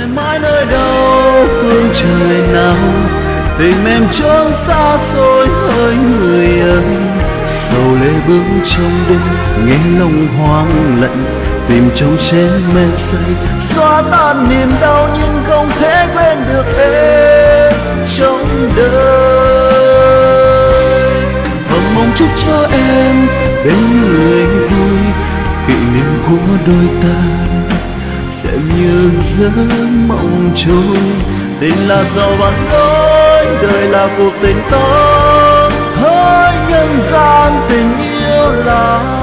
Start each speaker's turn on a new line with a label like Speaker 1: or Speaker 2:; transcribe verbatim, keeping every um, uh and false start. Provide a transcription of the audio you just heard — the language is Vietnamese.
Speaker 1: em mãi nơi đâu phương trời nào, tình em trốn xa xôi hỡi người ơi. Sầu lệ bước trong đêm nghe lòng hoang lạnh, tìm trong chén men say xóa tan niềm đau nhưng không thể quên được em trong đời. Hằng mong chúc cho em bên người vui, kỷ niệm của đôi ta sẽ như giấc mộng trôi. Tình là giàu bằng lối, đời là cuộc tình tốt, hỡi nhân gian tình yêu là